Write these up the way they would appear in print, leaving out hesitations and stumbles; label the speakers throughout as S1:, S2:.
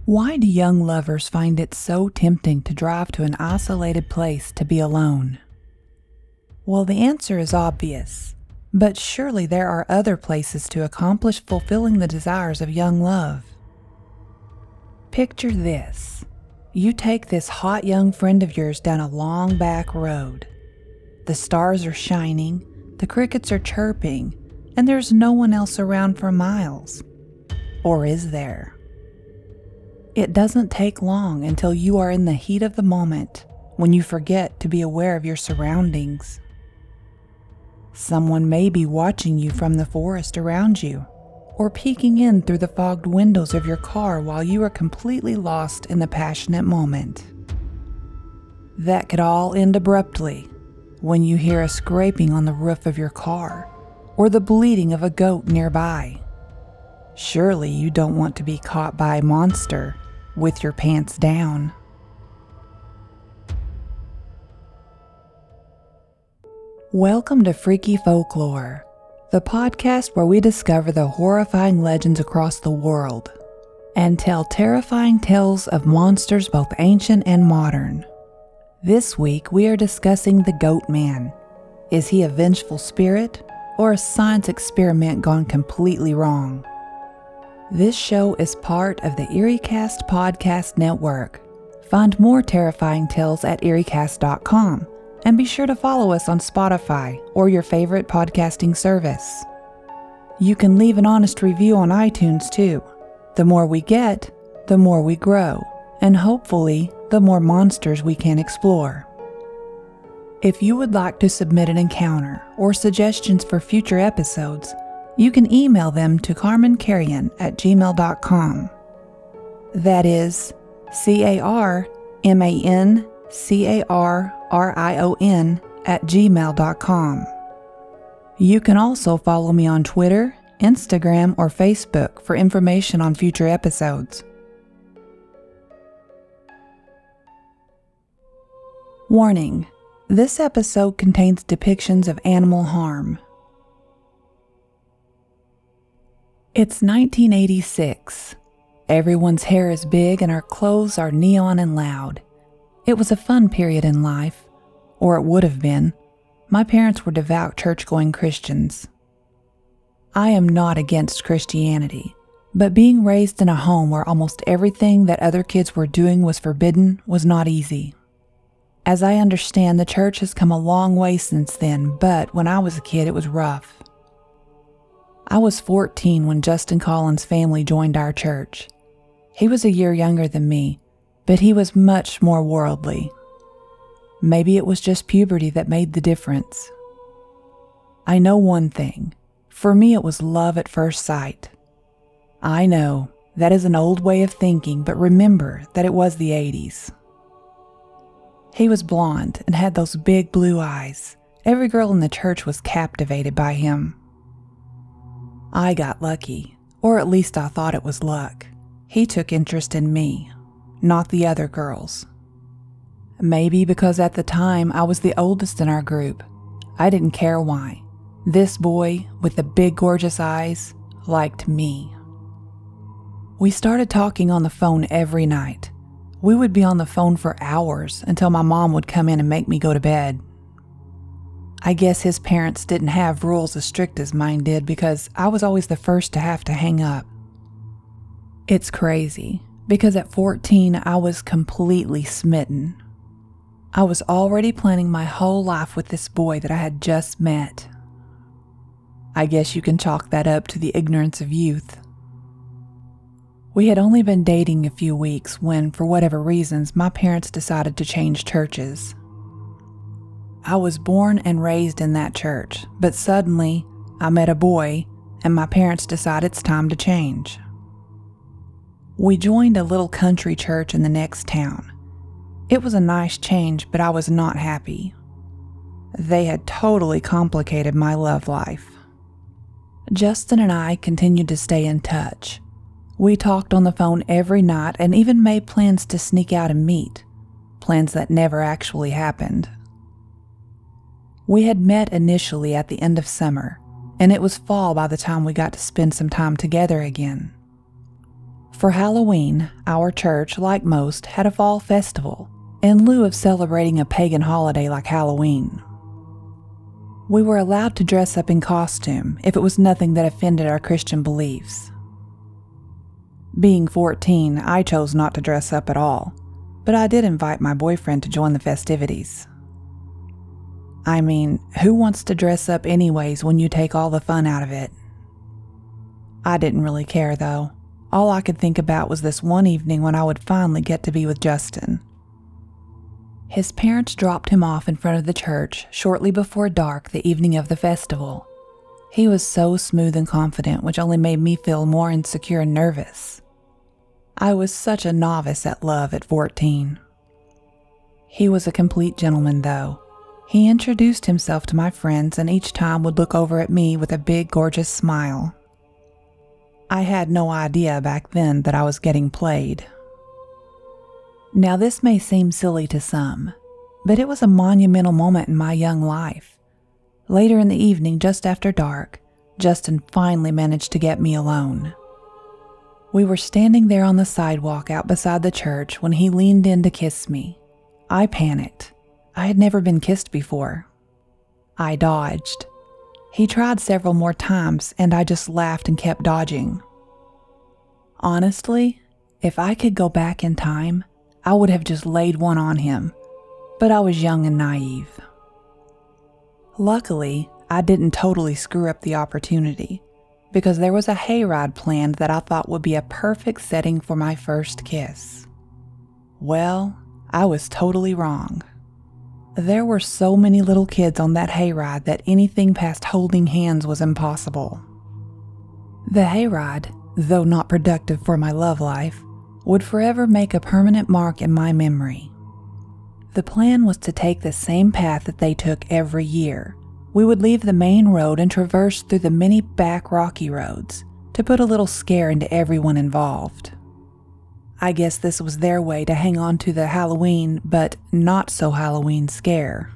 S1: Why do young lovers find it so tempting to drive to an isolated place to be alone? Well, the answer is obvious, but surely there are other places to accomplish fulfilling the desires of young love. Picture this. You take this hot young friend of yours down a long back road. The stars are shining, the crickets are chirping, and there's no one else around for miles. Or is there? It doesn't take long until you are in the heat of the moment when you forget to be aware of your surroundings. Someone may be watching you from the forest around you, or peeking in through the fogged windows of your car while you are completely lost in the passionate moment. That could all end abruptly when you hear a scraping on the roof of your car or the bleating of a goat nearby. Surely you don't want to be caught by a monster with your pants down. Welcome to Freaky Folklore, the podcast where we discover the horrifying legends across the world and tell terrifying tales of monsters both ancient and modern. This week we are discussing the Goat Man. Is he a vengeful spirit or a science experiment gone completely wrong? This show is part of the EerieCast podcast network. Find more terrifying tales at EerieCast.com and be sure to follow us on Spotify or your favorite podcasting service. You can leave an honest review on iTunes too. The more we get, the more we grow, and hopefully, the more monsters we can explore. If you would like to submit an encounter or suggestions for future episodes, you can email them to carmancarrion@gmail.com. That is carmancarrion@gmail.com. You can also follow me on Twitter, Instagram, or Facebook for information on future episodes. Warning: this episode contains depictions of animal harm. It's 1986. Everyone's hair is big and our clothes are neon and loud. It was a fun period in life, or it would have been. My parents were devout church-going Christians. I am not against Christianity, but being raised in a home where almost everything that other kids were doing was forbidden was not easy. As I understand, the church has come a long way since then, but when I was a kid, it was rough. I was 14 when Justin Collins' family joined our church. He was a year younger than me, but he was much more worldly. Maybe it was just puberty that made the difference. I know one thing. For me, it was love at first sight. I know, that is an old way of thinking, but remember that it was the 80s. He was blonde and had those big blue eyes. Every girl in the church was captivated by him. I got lucky, or at least I thought it was luck. He took interest in me, not the other girls. Maybe because at the time I was the oldest in our group. I didn't care why. This boy with the big gorgeous eyes liked me. We started talking on the phone every night. We would be on the phone for hours until my mom would come in and make me go to bed. I guess his parents didn't have rules as strict as mine did because I was always the first to have to hang up. It's crazy, because at 14 I was completely smitten. I was already planning my whole life with this boy that I had just met. I guess you can chalk that up to the ignorance of youth. We had only been dating a few weeks when, for whatever reasons, my parents decided to change churches. I was born and raised in that church, but suddenly I met a boy and my parents decided it's time to change. We joined a little country church in the next town. It was a nice change, but I was not happy. They had totally complicated my love life. Justin and I continued to stay in touch. We talked on the phone every night and even made plans to sneak out and meet, plans that never actually happened. We had met initially at the end of summer, and it was fall by the time we got to spend some time together again. For Halloween, our church, like most, had a fall festival, in lieu of celebrating a pagan holiday like Halloween. We were allowed to dress up in costume if it was nothing that offended our Christian beliefs. Being 14, I chose not to dress up at all, but I did invite my boyfriend to join the festivities. I mean, who wants to dress up anyways when you take all the fun out of it? I didn't really care though. All I could think about was this one evening when I would finally get to be with Justin. His parents dropped him off in front of the church shortly before dark the evening of the festival. He was so smooth and confident, which only made me feel more insecure and nervous. I was such a novice at love at 14. He was a complete gentleman though. He introduced himself to my friends and each time would look over at me with a big, gorgeous smile. I had no idea back then that I was getting played. Now this may seem silly to some, but it was a monumental moment in my young life. Later in the evening, just after dark, Justin finally managed to get me alone. We were standing there on the sidewalk out beside the church when he leaned in to kiss me. I panicked. I had never been kissed before. I dodged. He tried several more times and I just laughed and kept dodging. Honestly, if I could go back in time, I would have just laid one on him, but I was young and naive. Luckily, I didn't totally screw up the opportunity, because there was a hayride planned that I thought would be a perfect setting for my first kiss. Well, I was totally wrong. There were so many little kids on that hayride that anything past holding hands was impossible. The hayride, though not productive for my love life, would forever make a permanent mark in my memory. The plan was to take the same path that they took every year. We would leave the main road and traverse through the many back rocky roads to put a little scare into everyone involved. I guess this was their way to hang on to the Halloween but not so Halloween scare.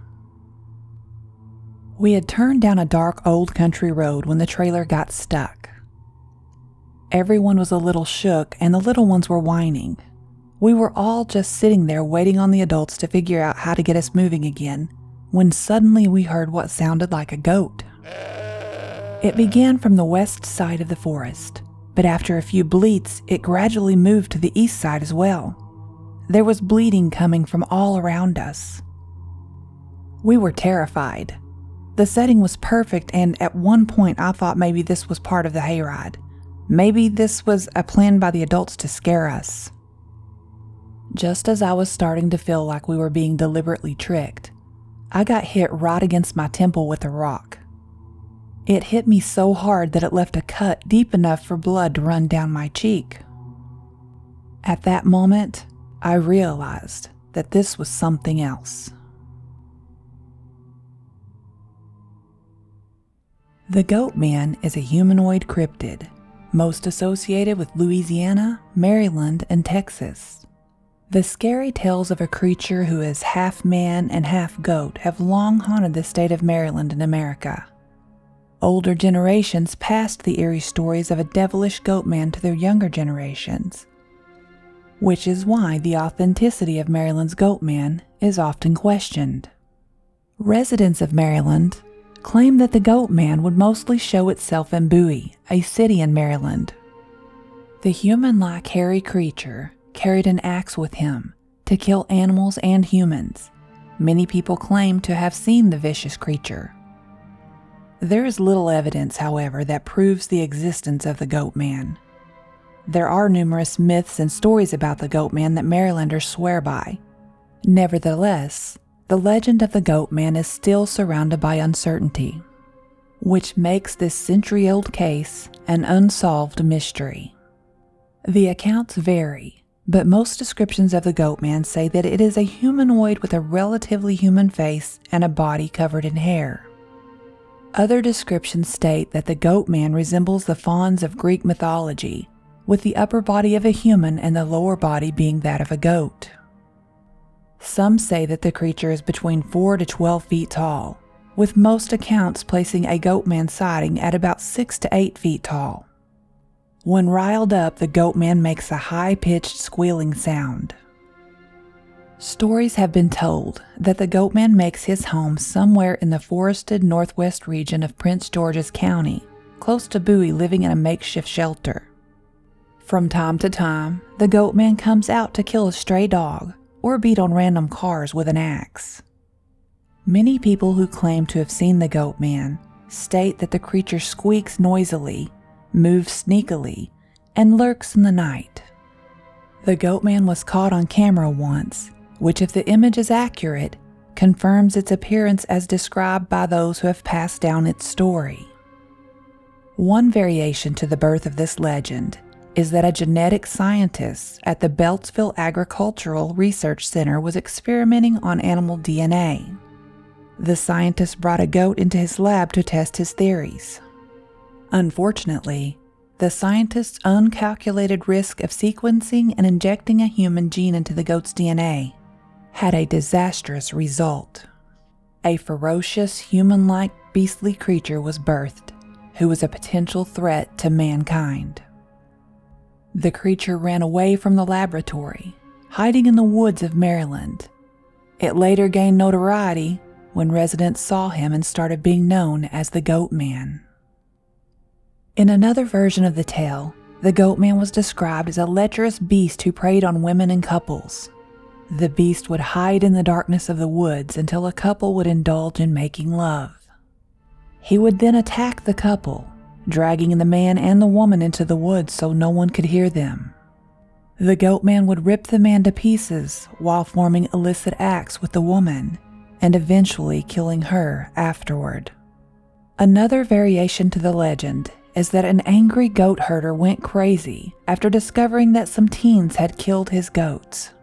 S1: We had turned down a dark old country road when the trailer got stuck. Everyone was a little shook and the little ones were whining. We were all just sitting there waiting on the adults to figure out how to get us moving again, when suddenly we heard what sounded like a goat. It began from the west side of the forest, but after a few bleats, it gradually moved to the east side as well. There was bleating coming from all around us. We were terrified. The setting was perfect, and at one point I thought maybe this was part of the hayride. Maybe this was a plan by the adults to scare us. Just as I was starting to feel like we were being deliberately tricked, I got hit right against my temple with a rock. It hit me so hard that it left a cut deep enough for blood to run down my cheek. At that moment, I realized that this was something else. The Goat Man is a humanoid cryptid, most associated with Louisiana, Maryland, and Texas. The scary tales of a creature who is half man and half goat have long haunted the state of Maryland in America. Older generations passed the eerie stories of a devilish goat man to their younger generations, which is why the authenticity of Maryland's goat man is often questioned. Residents of Maryland claim that the goat man would mostly show itself in Bowie, a city in Maryland. The human-like hairy creature carried an axe with him to kill animals and humans. Many people claim to have seen the vicious creature. There is little evidence, however, that proves the existence of the Goat Man. There are numerous myths and stories about the Goat Man that Marylanders swear by. Nevertheless, the legend of the Goat Man is still surrounded by uncertainty, which makes this century-old case an unsolved mystery. The accounts vary, but most descriptions of the Goat Man say that it is a humanoid with a relatively human face and a body covered in hair. Other descriptions state that the Goat Man resembles the fauns of Greek mythology, with the upper body of a human and the lower body being that of a goat. Some say that the creature is between 4 to 12 feet tall, with most accounts placing a Goat Man sighting at about 6 to 8 feet tall. When riled up, the Goatman makes a high-pitched squealing sound. Stories have been told that the Goatman makes his home somewhere in the forested northwest region of Prince George's County, close to Bowie, living in a makeshift shelter. From time to time, the Goatman comes out to kill a stray dog or beat on random cars with an axe. Many people who claim to have seen the Goatman state that the creature squeaks noisily, moves sneakily, and lurks in the night. The Goatman was caught on camera once, which, if the image is accurate, confirms its appearance as described by those who have passed down its story. One variation to the birth of this legend is that a genetic scientist at the Beltsville Agricultural Research Center was experimenting on animal DNA. The scientist brought a goat into his lab to test his theories. Unfortunately, the scientist's uncalculated risk of sequencing and injecting a human gene into the goat's DNA had a disastrous result. A ferocious, human-like, beastly creature was birthed, who was a potential threat to mankind. The creature ran away from the laboratory, hiding in the woods of Maryland. It later gained notoriety when residents saw him and started being known as the Goatman. In another version of the tale, the Goatman was described as a lecherous beast who preyed on women and couples. The beast would hide in the darkness of the woods until a couple would indulge in making love. He would then attack the couple, dragging the man and the woman into the woods so no one could hear them. The Goatman would rip the man to pieces while forming illicit acts with the woman, and eventually killing her afterward. Another variation to the legend is that an angry goat herder went crazy after discovering that some teens had killed his goats.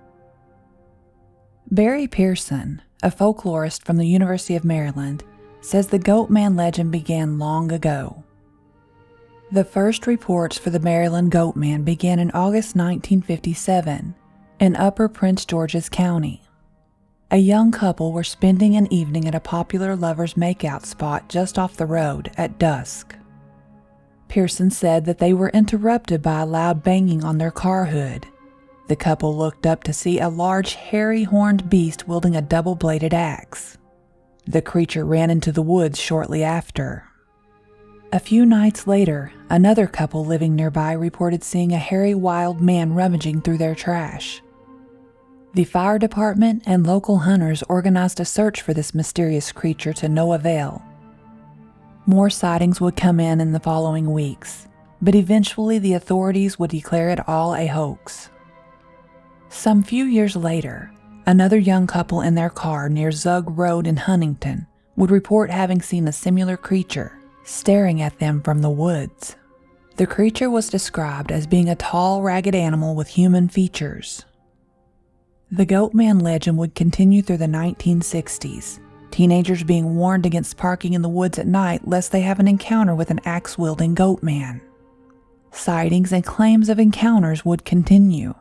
S1: Barry Pearson, a folklorist from the University of Maryland, says the Goatman legend began long ago. The first reports for the Maryland Goatman began in August 1957 in Upper Prince George's County. A young couple were spending an evening at a popular lovers' makeout spot just off the road at dusk. Pearson said that they were interrupted by a loud banging on their car hood. The couple looked up to see a large, hairy-horned beast wielding a double-bladed axe. The creature ran into the woods shortly after. A few nights later, another couple living nearby reported seeing a hairy wild man rummaging through their trash. The fire department and local hunters organized a search for this mysterious creature to no avail. More sightings would come in the following weeks, but eventually the authorities would declare it all a hoax. Some few years later, another young couple in their car near Zug Road in Huntington would report having seen a similar creature staring at them from the woods. The creature was described as being a tall, ragged animal with human features. The Goatman legend would continue through the 1960s, teenagers being warned against parking in the woods at night lest they have an encounter with an axe-wielding Goatman. Sightings and claims of encounters would continue.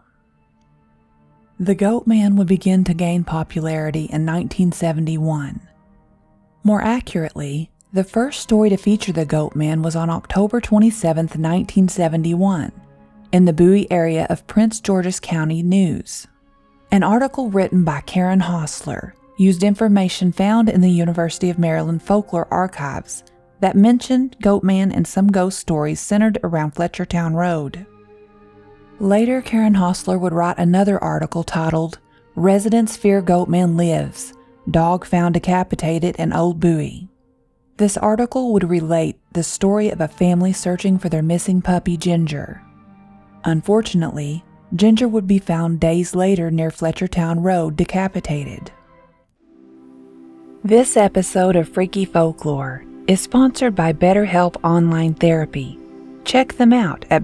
S1: The Goatman would begin to gain popularity in 1971. More accurately, the first story to feature the Goatman was on October 27, 1971, in the Bowie area of Prince George's County News. An article written by Karen Hostler used information found in the University of Maryland Folklore Archives that mentioned Goatman and some ghost stories centered around Fletchertown Road. Later, Karen Hostler would write another article titled, "Residents Fear Goatman Lives, Dog Found Decapitated in Old Bowie." This article would relate the story of a family searching for their missing puppy Ginger. Unfortunately, Ginger would be found days later near Fletchertown Road decapitated. This episode of Freaky Folklore is sponsored by BetterHelp Online Therapy. Check them out at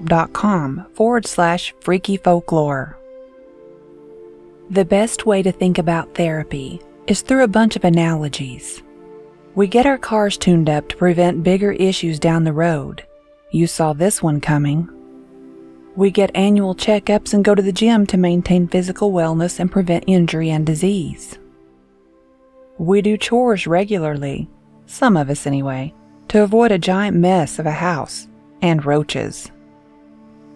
S1: betterhelp.com/freakyfolklore. The best way to think about therapy is through a bunch of analogies. We get our cars tuned up to prevent bigger issues down the road. You saw this one coming. We get annual checkups and go to the gym to maintain physical wellness and prevent injury and disease. We do chores regularly, some of us anyway, to avoid a giant mess of a house and roaches.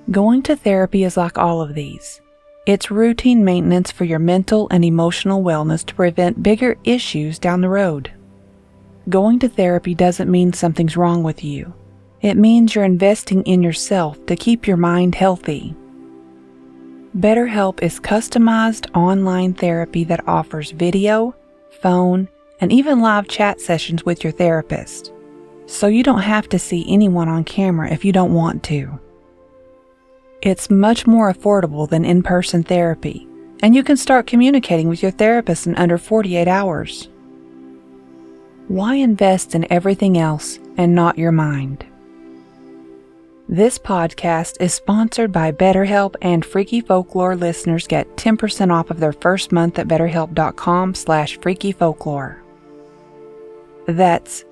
S1: Going to therapy is like all of these. It's routine maintenance for your mental and emotional wellness to prevent bigger issues down the road. Going to therapy doesn't mean something's wrong with you. It means you're investing in yourself to keep your mind healthy. BetterHelp is customized online therapy that offers video, phone, and even live chat sessions with your therapist, so you don't have to see anyone on camera if you don't want to. It's much more affordable than in-person therapy, and you can start communicating with your therapist in under 48 hours. Why invest in everything else and not your mind? This podcast is sponsored by BetterHelp, and Freaky Folklore listeners get 10% off of their first month at betterhelp.com/freakyfolklore. That's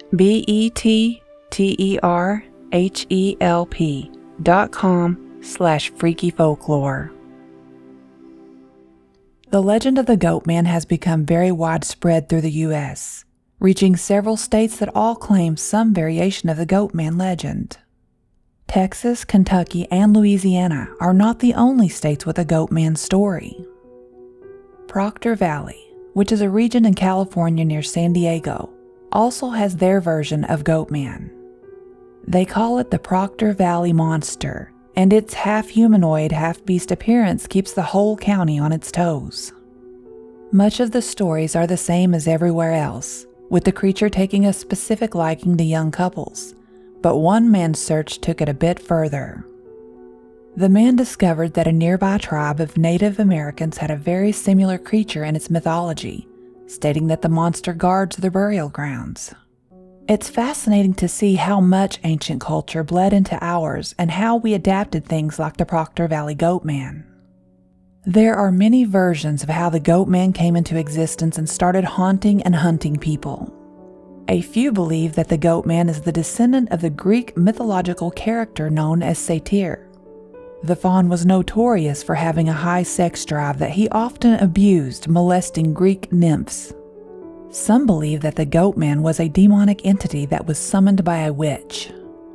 S1: BetterHelp.com/freakyfolklore. The legend of the Goatman has become very widespread through the U.S., reaching several states that all claim some variation of the Goatman legend. Texas, Kentucky, and Louisiana are not the only states with a Goatman story. Proctor Valley, which is a region in California near San Diego, also has their version of Goatman. They call it the Proctor Valley Monster, and its half-humanoid, half-beast appearance keeps the whole county on its toes. Much of the stories are the same as everywhere else, with the creature taking a specific liking to young couples, but one man's search took it a bit further. The man discovered that a nearby tribe of Native Americans had a very similar creature in its mythology, stating that the monster guards their burial grounds. It's fascinating to see how much ancient culture bled into ours and how we adapted things like the Proctor Valley Goatman. There are many versions of how the Goatman came into existence and started haunting and hunting people. A few believe that the Goatman is the descendant of the Greek mythological character known as Satyr. The faun was notorious for having a high sex drive that he often abused, molesting Greek nymphs. Some believe that the Goatman was a demonic entity that was summoned by a witch.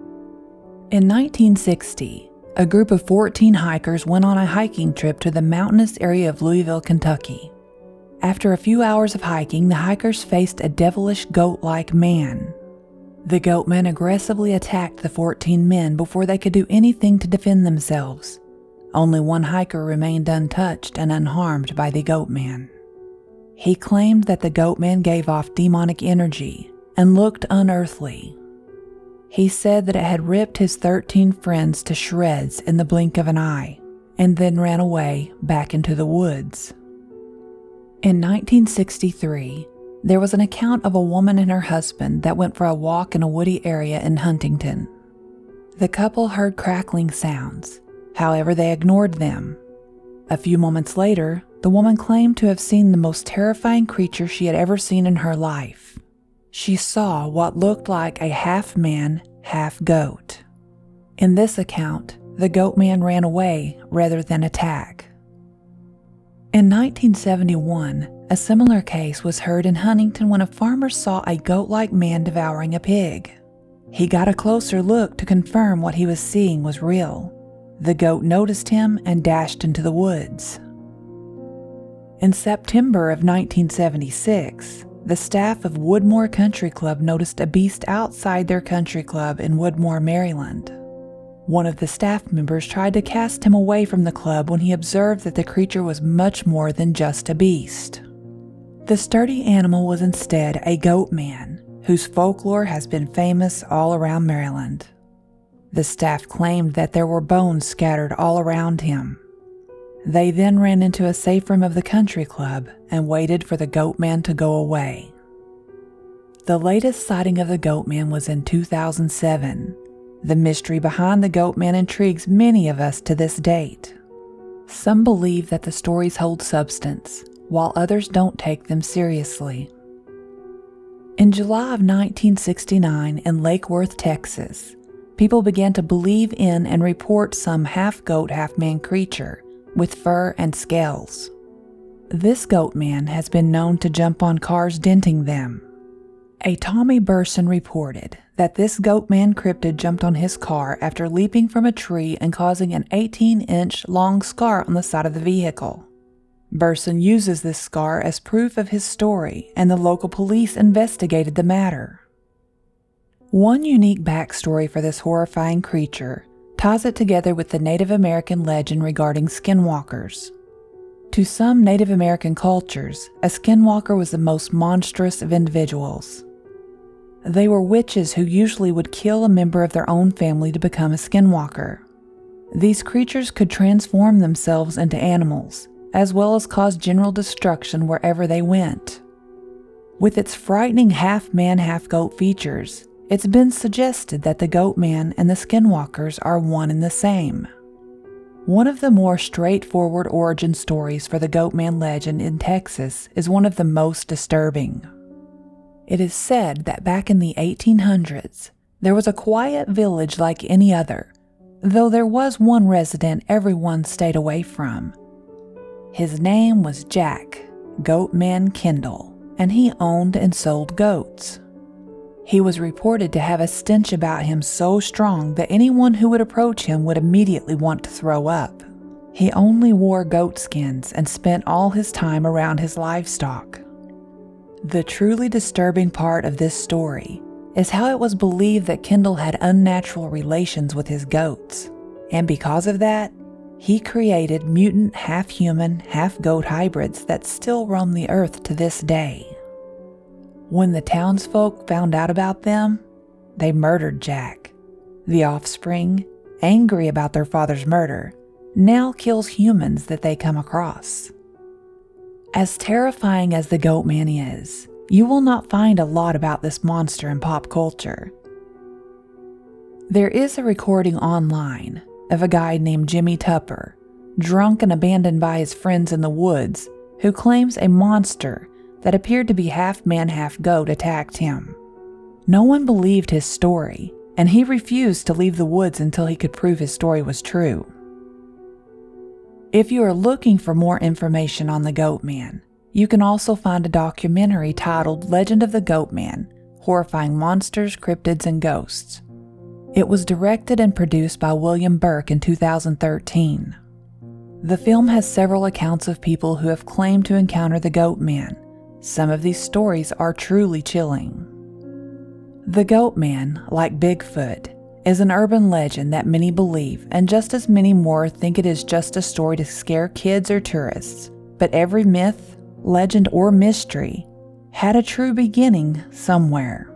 S1: In 1960, a group of 14 hikers went on a hiking trip to the mountainous area of Louisville, Kentucky. After a few hours of hiking, the hikers faced a devilish goat-like man. The Goatman aggressively attacked the 14 men before they could do anything to defend themselves. Only one hiker remained untouched and unharmed by the Goatman. He claimed that the Goatman gave off demonic energy and looked unearthly. He said that it had ripped his 13 friends to shreds in the blink of an eye, and then ran away back into the woods. In 1963, there was an account of a woman and her husband that went for a walk in a woody area in Huntington. The couple heard crackling sounds, however they ignored them. A few moments later, the woman claimed to have seen the most terrifying creature she had ever seen in her life. She saw what looked like a half-man, half-goat. In this account, the Goatman ran away rather than attack. In 1971, a similar case was heard in Huntington when a farmer saw a goat-like man devouring a pig. He got a closer look to confirm what he was seeing was real. The goat noticed him and dashed into the woods. In September of 1976, the staff of Woodmore Country Club noticed a beast outside their country club in Woodmore, Maryland. One of the staff members tried to cast him away from the club when he observed that the creature was much more than just a beast. The sturdy animal was instead a Goatman, whose folklore has been famous all around Maryland. The staff claimed that there were bones scattered all around him. They then ran into a safe room of the country club and waited for the Goatman to go away. The latest sighting of the Goatman was in 2007. The mystery behind the Goatman intrigues many of us to this date. Some believe that the stories hold substance, while others don't take them seriously. In July of 1969 in Lake Worth, Texas, people began to believe in and report some half-goat, half-man creature with fur and scales. This Goatman has been known to jump on cars, denting them. A Tommy Burson reported that this Goatman cryptid jumped on his car after leaping from a tree and causing an 18-inch long scar on the side of the vehicle. Burson uses this scar as proof of his story, and the local police investigated the matter. One unique backstory for this horrifying creature ties it together with the Native American legend regarding skinwalkers. To some Native American cultures, a skinwalker was the most monstrous of individuals. They were witches who usually would kill a member of their own family to become a skinwalker. These creatures could transform themselves into animals, as well as cause general destruction wherever they went. With its frightening half-man, half-goat features, it's been suggested that the Goatman and the skinwalkers are one and the same. One of the more straightforward origin stories for the Goatman legend in Texas is one of the most disturbing. It is said that back in the 1800s, there was a quiet village like any other, though there was one resident everyone stayed away from. His name was Jack Goatman Kendall, and he owned and sold goats. He was reported to have a stench about him so strong that anyone who would approach him would immediately want to throw up. He only wore goat skins and spent all his time around his livestock. The truly disturbing part of this story is how it was believed that Kendall had unnatural relations with his goats, and because of that, he created mutant half-human, half-goat hybrids that still roam the earth to this day. When the townsfolk found out about them, they murdered Jack. The offspring, angry about their father's murder, now kills humans that they come across. As terrifying as the Goatman is, you will not find a lot about this monster in pop culture. There is a recording online of a guy named Jimmy Tupper, drunk and abandoned by his friends in the woods, who claims a monster that appeared to be half man, half goat attacked him. No one believed his story, and he refused to leave the woods until he could prove his story was true. If you are looking for more information on the Goatman, you can also find a documentary titled Legend of the Goatman: Horrifying Monsters, Cryptids, and Ghosts. It was directed and produced by William Burke in 2013. The film has several accounts of people who have claimed to encounter the Goatman. Some of these stories are truly chilling. The Goatman, like Bigfoot, is an urban legend that many believe, and just as many more think it is just a story to scare kids or tourists. But every myth, legend, or mystery had a true beginning somewhere.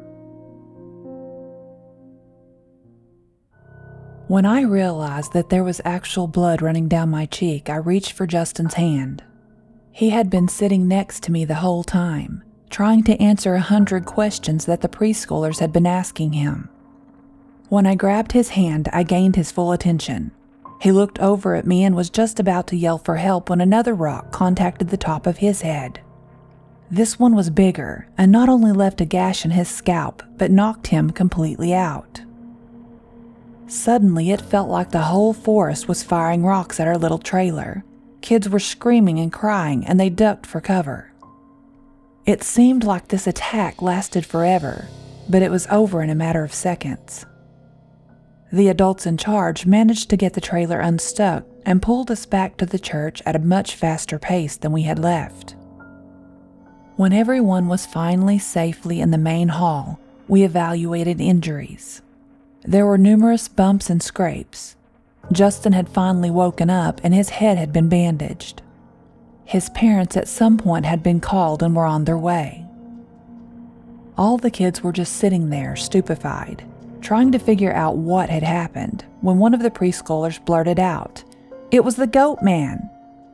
S1: When I realized that there was actual blood running down my cheek, I reached for Justin's hand. He had been sitting next to me the whole time, trying to answer 100 questions that the preschoolers had been asking him. When I grabbed his hand, I gained his full attention. He looked over at me and was just about to yell for help when another rock contacted the top of his head. This one was bigger and not only left a gash in his scalp, but knocked him completely out. Suddenly, it felt like the whole forest was firing rocks at our little trailer. Kids were screaming and crying, and they ducked for cover. It seemed like this attack lasted forever, but it was over in a matter of seconds. The adults in charge managed to get the trailer unstuck and pulled us back to the church at a much faster pace than we had left. When everyone was finally safely in the main hall, we evaluated injuries. There were numerous bumps and scrapes. Justin had finally woken up and his head had been bandaged. His parents at some point had been called and were on their way. All the kids were just sitting there, stupefied, trying to figure out what had happened, when one of the preschoolers blurted out, "It was the Goatman!"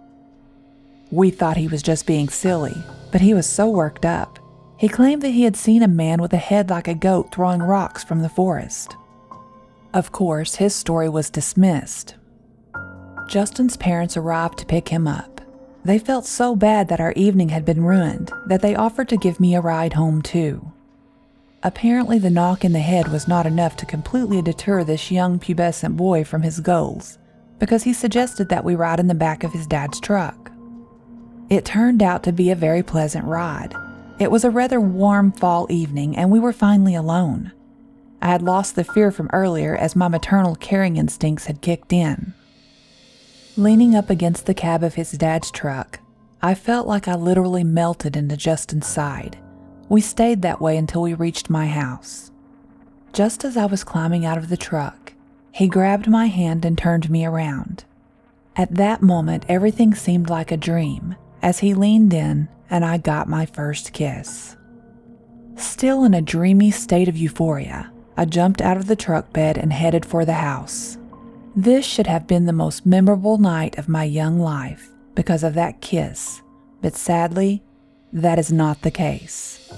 S1: We thought he was just being silly, but he was so worked up. He claimed that he had seen a man with a head like a goat throwing rocks from the forest. Of course, his story was dismissed. Justin's parents arrived to pick him up. They felt so bad that our evening had been ruined that they offered to give me a ride home too. Apparently, the knock in the head was not enough to completely deter this young pubescent boy from his goals, because he suggested that we ride in the back of his dad's truck. It turned out to be a very pleasant ride. It was a rather warm fall evening and we were finally alone. I had lost the fear from earlier as my maternal caring instincts had kicked in. Leaning up against the cab of his dad's truck, I felt like I literally melted into Justin's side. We stayed that way until we reached my house. Just as I was climbing out of the truck, he grabbed my hand and turned me around. At that moment, everything seemed like a dream as he leaned in and I got my first kiss. Still in a dreamy state of euphoria, I jumped out of the truck bed and headed for the house. This should have been the most memorable night of my young life because of that kiss, but sadly, that is not the case.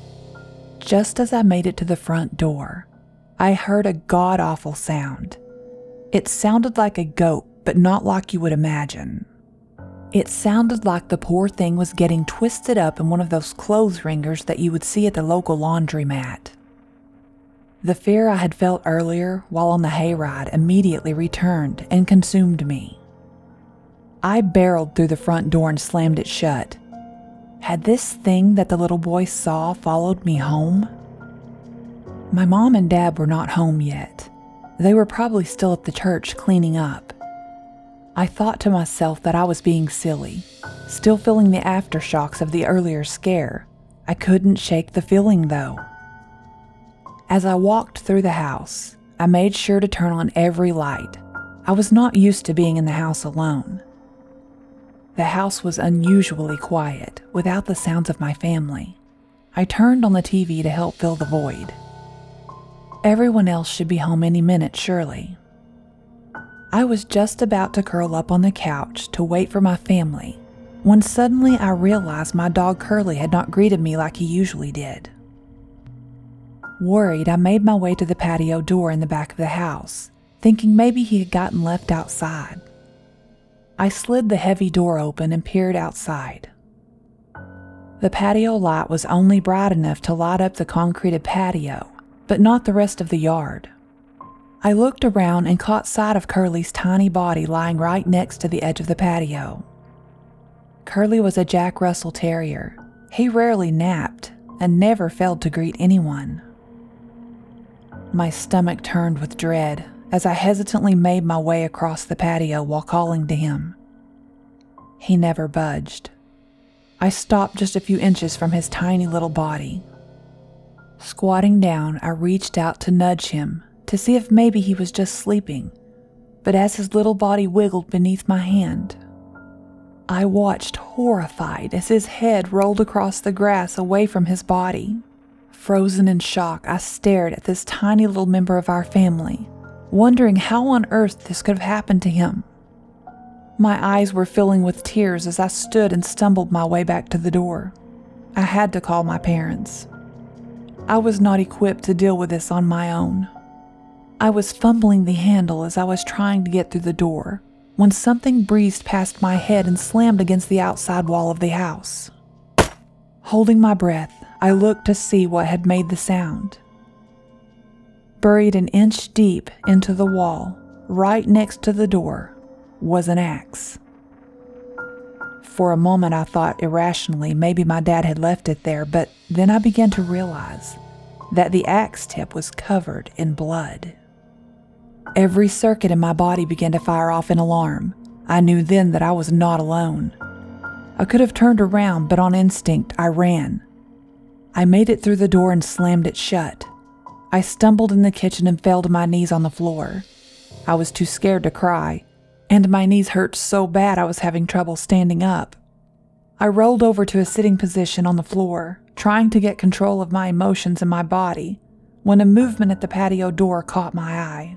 S1: Just as I made it to the front door, I heard a god-awful sound. It sounded like a goat, but not like you would imagine. It sounded like the poor thing was getting twisted up in one of those clothes wringers that you would see at the local laundromat. The fear I had felt earlier while on the hayride immediately returned and consumed me. I barreled through the front door and slammed it shut. Had this thing that the little boy saw followed me home? My mom and dad were not home yet. They were probably still at the church cleaning up. I thought to myself that I was being silly, still feeling the aftershocks of the earlier scare. I couldn't shake the feeling though. As I walked through the house, I made sure to turn on every light. I was not used to being in the house alone. The house was unusually quiet, without the sounds of my family. I turned on the TV to help fill the void. Everyone else should be home any minute, surely. I was just about to curl up on the couch to wait for my family, when suddenly I realized my dog Curly had not greeted me like he usually did. Worried, I made my way to the patio door in the back of the house, thinking maybe he had gotten left outside. I slid the heavy door open and peered outside. The patio light was only bright enough to light up the concreted patio, but not the rest of the yard. I looked around and caught sight of Curly's tiny body lying right next to the edge of the patio. Curly was a Jack Russell Terrier. He rarely napped and never failed to greet anyone. My stomach turned with dread as I hesitantly made my way across the patio while calling to him. He never budged. I stopped just a few inches from his tiny little body. Squatting down, I reached out to nudge him to see if maybe he was just sleeping, but as his little body wiggled beneath my hand, I watched horrified as his head rolled across the grass away from his body. Frozen in shock, I stared at this tiny little member of our family, wondering how on earth this could have happened to him. My eyes were filling with tears as I stood and stumbled my way back to the door. I had to call my parents. I was not equipped to deal with this on my own. I was fumbling the handle as I was trying to get through the door when something breezed past my head and slammed against the outside wall of the house. Holding my breath, I looked to see what had made the sound. Buried an inch deep into the wall, right next to the door, was an axe. For a moment I thought irrationally maybe my dad had left it there, but then I began to realize that the axe tip was covered in blood. Every circuit in my body began to fire off in alarm. I knew then that I was not alone. I could have turned around, but on instinct I ran. I made it through the door and slammed it shut. I stumbled in the kitchen and fell to my knees on the floor. I was too scared to cry, and my knees hurt so bad I was having trouble standing up. I rolled over to a sitting position on the floor, trying to get control of my emotions and my body, when a movement at the patio door caught my eye.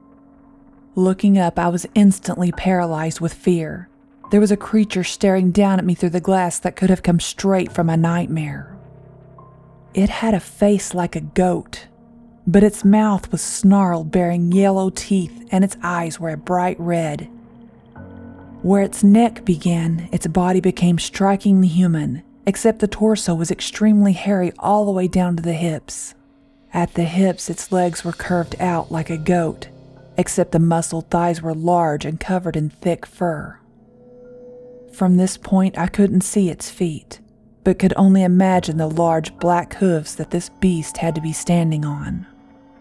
S1: Looking up, I was instantly paralyzed with fear. There was a creature staring down at me through the glass that could have come straight from a nightmare. It had a face like a goat, but its mouth was snarled, bearing yellow teeth, and its eyes were a bright red. Where its neck began, its body became strikingly human, except the torso was extremely hairy all the way down to the hips. At the hips, its legs were curved out like a goat, except the muscled thighs were large and covered in thick fur. From this point, I couldn't see its feet, but could only imagine the large black hooves that this beast had to be standing on.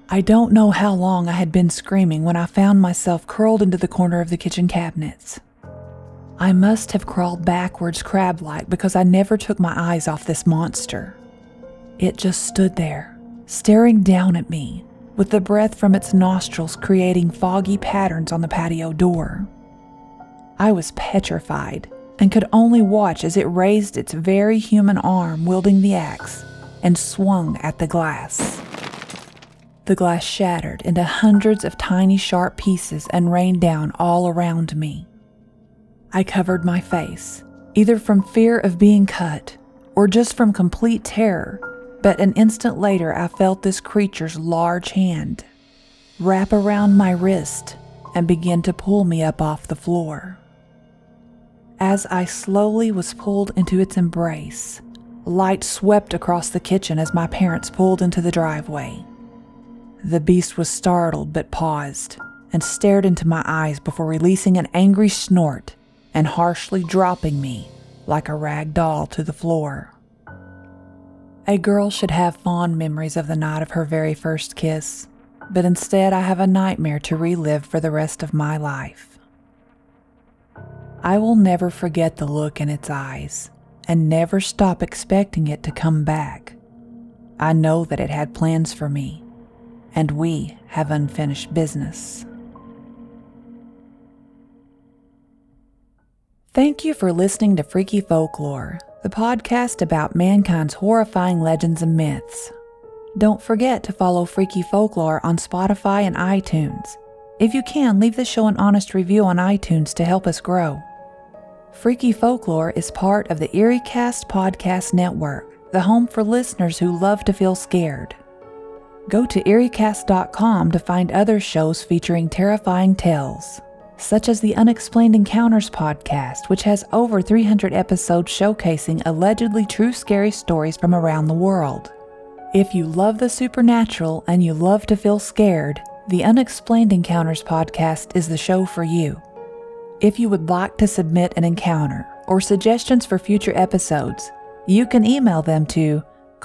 S1: I don't know how long I had been screaming when I found myself curled into the corner of the kitchen cabinets. I must have crawled backwards crab-like because I never took my eyes off this monster. It just stood there, staring down at me, with the breath from its nostrils creating foggy patterns on the patio door. I was petrified and could only watch as it raised its very human arm wielding the axe and swung at the glass. The glass shattered into hundreds of tiny sharp pieces and rained down all around me. I covered my face, either from fear of being cut or just from complete terror, but an instant later I felt this creature's large hand wrap around my wrist and begin to pull me up off the floor. As I slowly was pulled into its embrace, light swept across the kitchen as my parents pulled into the driveway. The beast was startled but paused and stared into my eyes before releasing an angry snort and harshly dropping me like a rag doll to the floor. A girl should have fond memories of the night of her very first kiss, but instead I have a nightmare to relive for the rest of my life. I will never forget the look in its eyes and never stop expecting it to come back. I know that it had plans for me, and we have unfinished business. Thank you for listening to Freaky Folklore, the podcast about mankind's horrifying legends and myths. Don't forget to follow Freaky Folklore on Spotify and iTunes. If you can, leave the show an honest review on iTunes to help us grow. Freaky Folklore is part of the EerieCast podcast network, the home for listeners who love to feel scared. Go to EerieCast.com to find other shows featuring terrifying tales, such as the Unexplained Encounters podcast, which has over 300 episodes showcasing allegedly true scary stories from around the world. If you love the supernatural and you love to feel scared, the Unexplained Encounters podcast is the show for you. If you would like to submit an encounter or suggestions for future episodes, you can email them to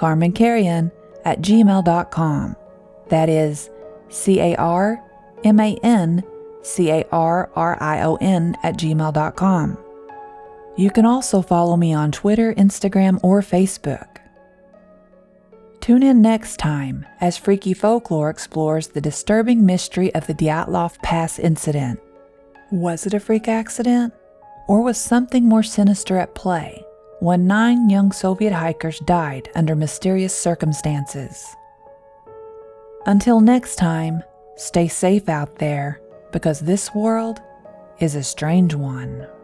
S1: carmancarrion@gmail.com. That is carmancarrion@gmail.com. You can also follow me on Twitter, Instagram, or Facebook. Tune in next time as Freaky Folklore explores the disturbing mystery of the Dyatlov Pass incident. Was it a freak accident? Or was something more sinister at play when 9 young Soviet hikers died under mysterious circumstances? Until next time, stay safe out there, because this world is a strange one.